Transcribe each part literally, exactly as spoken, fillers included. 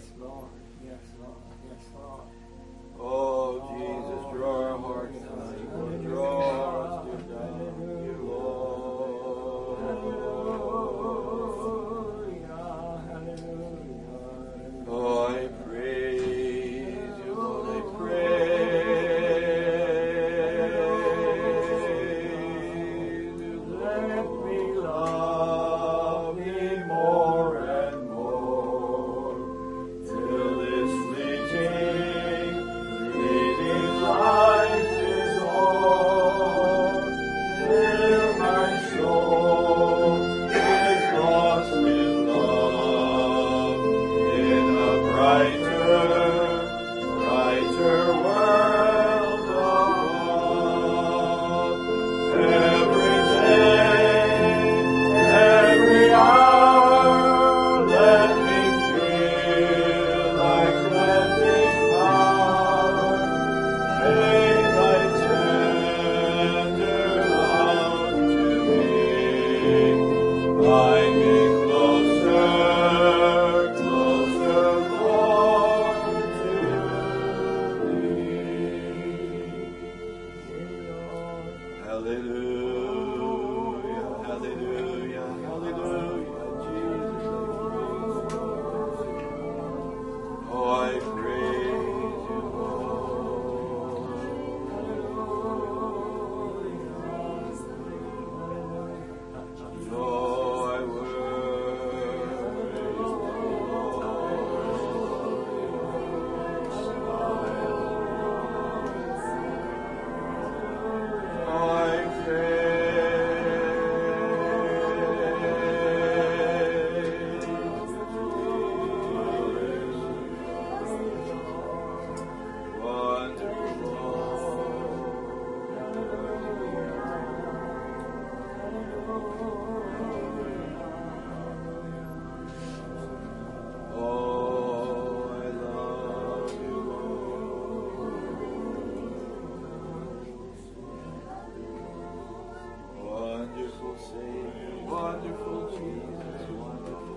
Lord. Yes, Lord. Yes, Lord. Oh, Jesus, draw our hearts tonight. Lord, draw us to God, you, Lord. Hallelujah. Oh, I praise you, Lord. I praise you, Lord. Let me love thee more and more, till this fleeting, fleeting life is o'er, till my soul is lost in love, in a brighter, brighter world above. Every day, every hour, let me feel thy cleansing power. May thy tender love to me bind me closer, closer, Lord, to thee. Hallelujah, hallelujah, hallelujah, Jesus, I praise you. Oh, I praise you, Lord. Oh, I worship you, I Wonderful Savior, wonderful Jesus, wonderful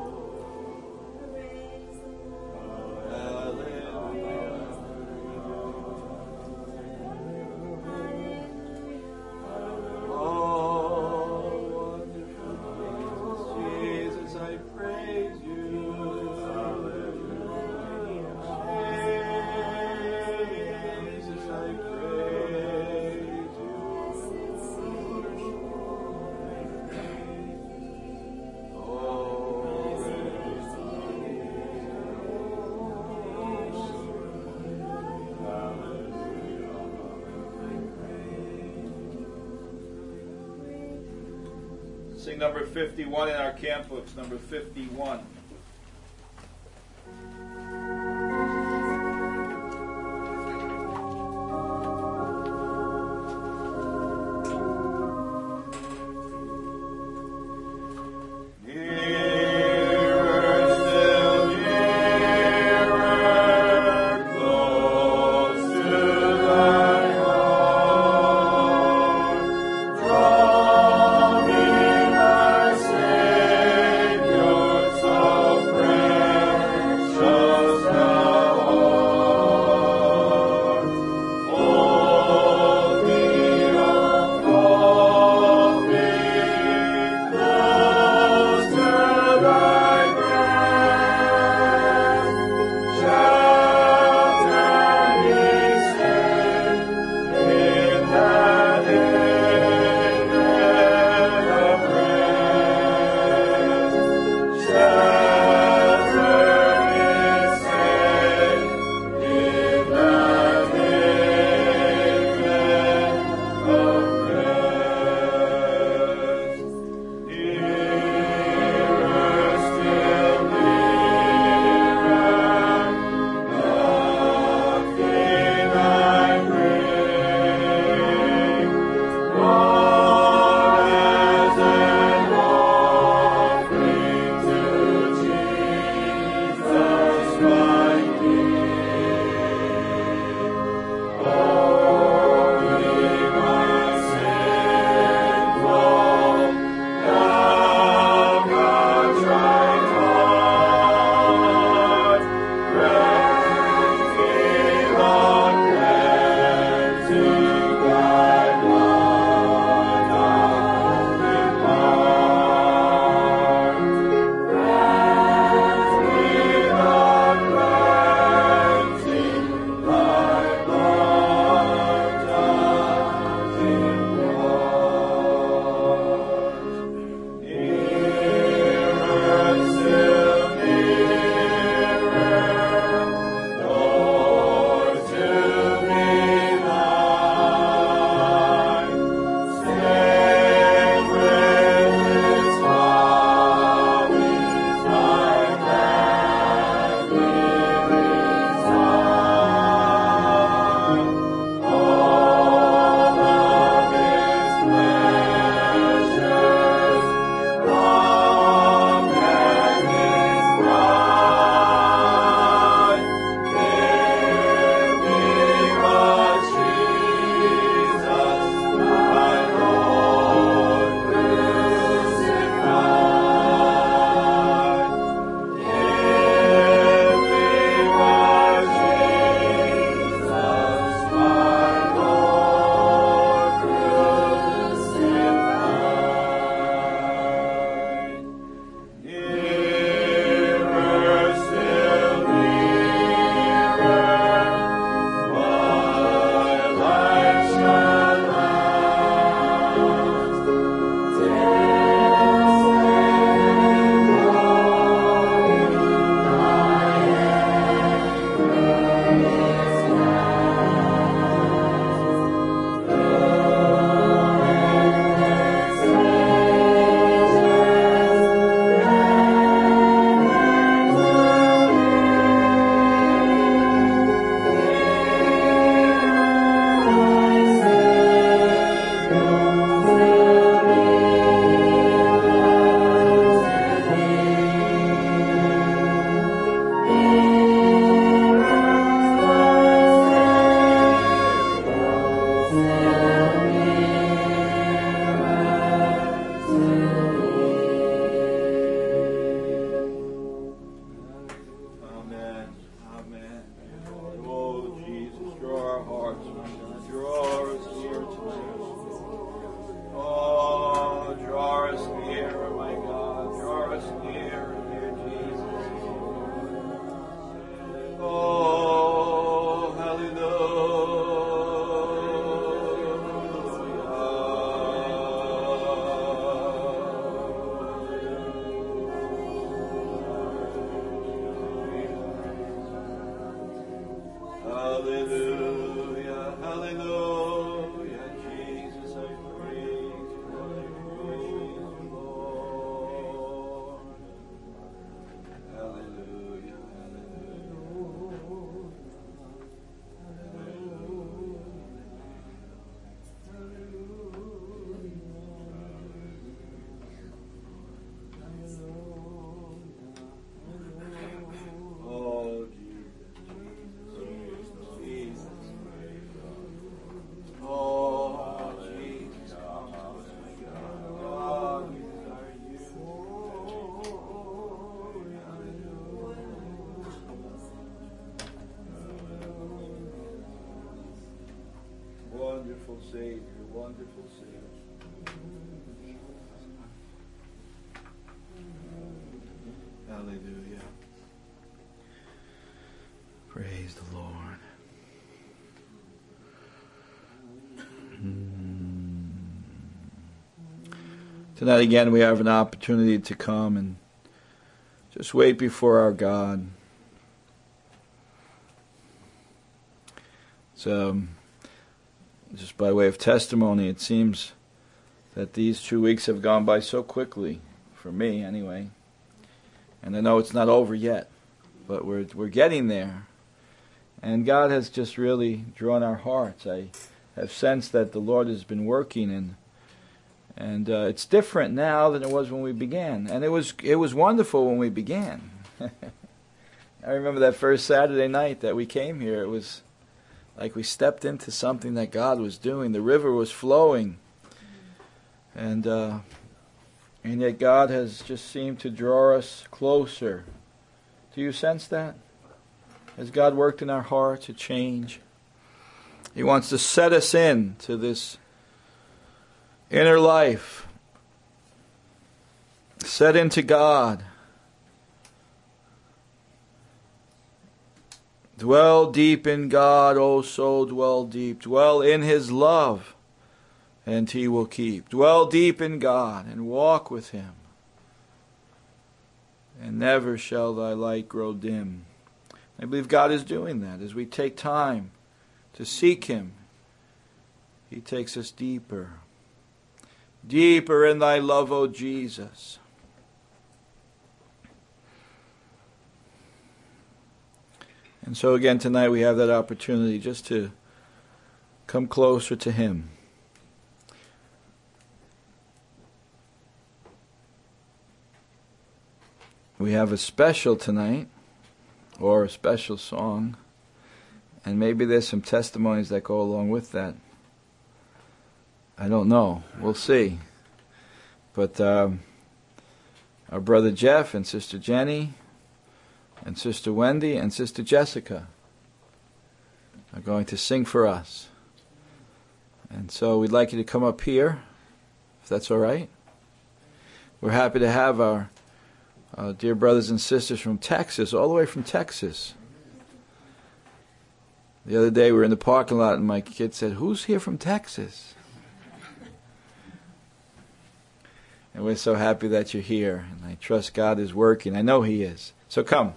Hallelujah. Oh, wonderful Jesus, I praise you. Jesus, I praise you. Sing number fifty-one in our camp books, number fifty-one. Draw me, my Savior, so Hallelujah, hallelujah, Jesus, I praise you, I praise you, Lord. Hallelujah, hallelujah. Oh, Jesus, Jesus, Jesus. Oh, Jesus, oh, we desire you. Wonderful Savior, wonderful Savior. Hallelujah. Praise the Lord. Hmm. Tonight again we have an opportunity to come and just wait before our God. So, just by way of testimony, it seems that these two weeks have gone by so quickly, for me anyway. And I know it's not over yet, but we're we're getting there. And God has just really drawn our hearts. I have sensed that the Lord has been working, and and uh, it's different now than it was when we began. And it was it was wonderful when we began. I remember that first Saturday night that we came here. It was like we stepped into something that God was doing. The river was flowing, and uh, and yet God has just seemed to draw us closer. Do you sense that? Has God worked in our hearts to change? He wants to set us in to this inner life. Set into God. Dwell deep in God, O soul, dwell deep. Dwell in His love, and He will keep. Dwell deep in God, and walk with Him. And never shall thy light grow dim. I believe God is doing that. As we take time to seek Him, He takes us deeper. Deeper in thy love, O Jesus. And so again tonight we have that opportunity just to come closer to Him. We have a special tonight, or a special song, and maybe there's some testimonies that go along with that. I don't know. We'll see. But um, our brother Jeff and Sister Jenny and Sister Wendy and Sister Jessica are going to sing for us. And so we'd like you to come up here, if that's all right. We're happy to have our Uh, dear brothers and sisters from Texas, all the way from Texas. The other day we were in the parking lot and my kid said, "Who's here from Texas?" And we're so happy that you're here. And I trust God is working. I know He is. So come.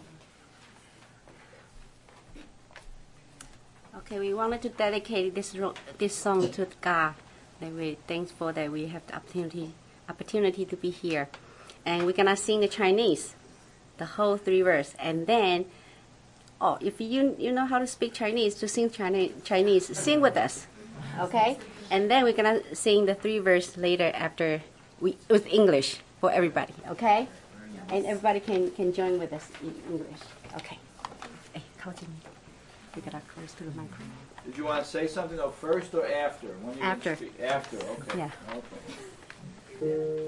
Okay, we wanted to dedicate this ro- this song to God. That we're thankful that we have the opportunity opportunity to be here. And we're gonna sing the Chinese, the whole three verse, and then, oh, if you you know how to speak Chinese, to sing Chinese, Chinese, sing with us, okay? And then we're gonna sing the three verse later after we with English for everybody, okay? And everybody can can join with us in English, okay? Hey, come to me. We gotta close to the microphone. Did you want to say something though, first or after? When you After. Speak? After, okay. Yeah. Okay.